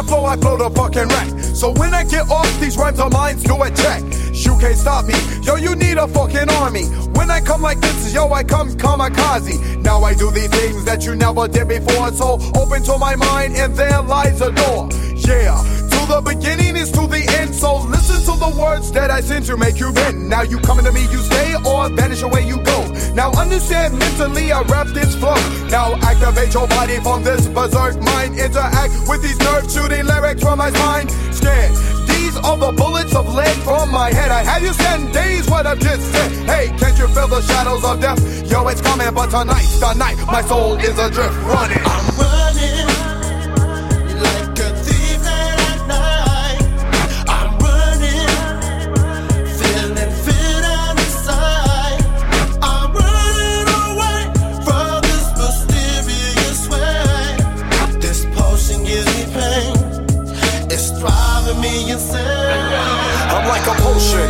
flow, I flow the fucking wreck. So when I get off, these rhymes of mine, do a check. You can't stop me, yo, you need a fucking army. When I come like this, yo, I come kamikaze. Now I do these things that you never did before. So open to my mind and there lies a door. Yeah, to the beginning is to the end. So listen to the words that I send to make you bend. Now you coming to me, you stay or vanish away you go. Now understand mentally I rap this flow. Now activate your body from this berserk mind. Interact with these nerve shooting lyrics from my spine. Scared. These are the bullets of lead from my head. I have you stand days what I've just said. Hey, can't you feel the shadows of death? Yo, it's coming, but tonight's the night. My soul is adrift, running. I'm running like a thief late at night. I'm running, feeling fit on inside. I'm running away from this mysterious way. This potion gives me pain. It's driving me insane. I'm like a potion.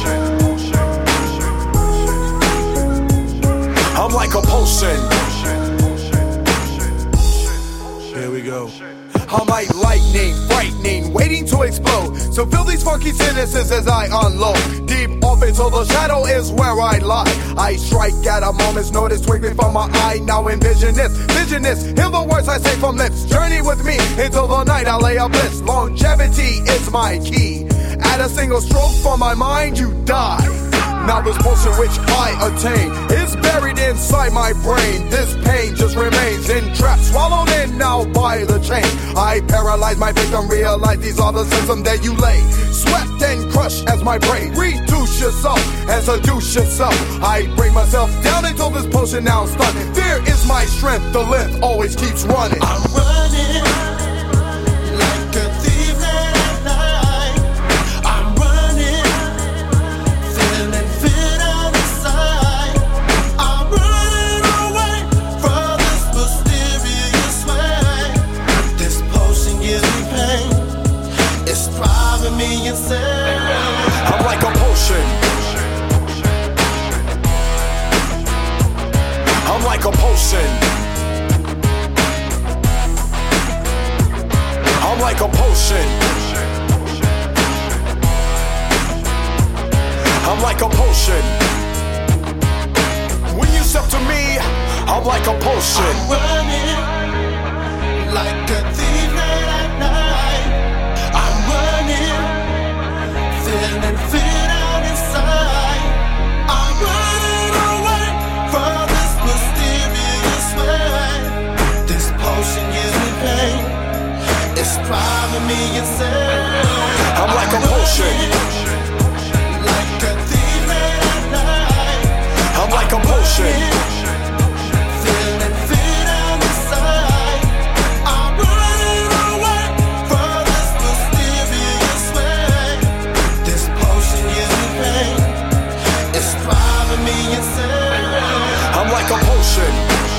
I'm like a potion. Here we go. I'm like lightning, frightening, waiting to explode. So feel these funky sentences as I unload. Deep off into the shadow is where I lie. I strike at a moment's notice, twinkling from my eye. Now envision this, hear the words I say from lips. Journey with me until the night I lay a bliss. Longevity is my key. At a single stroke from my mind, you die. Now this potion which I attain is buried inside my brain. This pain just remains entrapped, swallowed in now by the chain. I paralyze my victim, realize these are the symptoms that you lay. Swept and crushed as my brain. Reduce yourself and seduce yourself. I bring myself down until this potion now stunned. Fear is my strength, the length always keeps running. I'm running like a thief late at night. I'm running, feeling fit on inside. I'm running away from this mysterious way. This potion gives me pain. It's driving me insane. I'm like a potion. I'm like a potion. I'm like a potion. I'm like a potion. When you step to me, I'm like a potion. I'm running like a thief late at night. I'm running, feeling fit out inside. I'm running away from this mysterious way. This potion gives me pain. It's driving me insane. I'm like a potion. Like a thief late at night. I'm like a potion. Feeling fit out inside. I'm running away from this mysterious way. This potion gives me pain. It's driving me insane. I'm like a potion.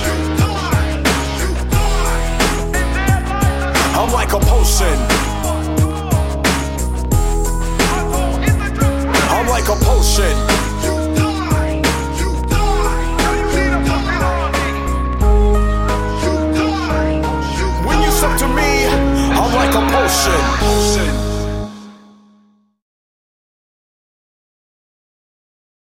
I'm like a potion. I'm like a potion. When you step to me, I'm like a potion.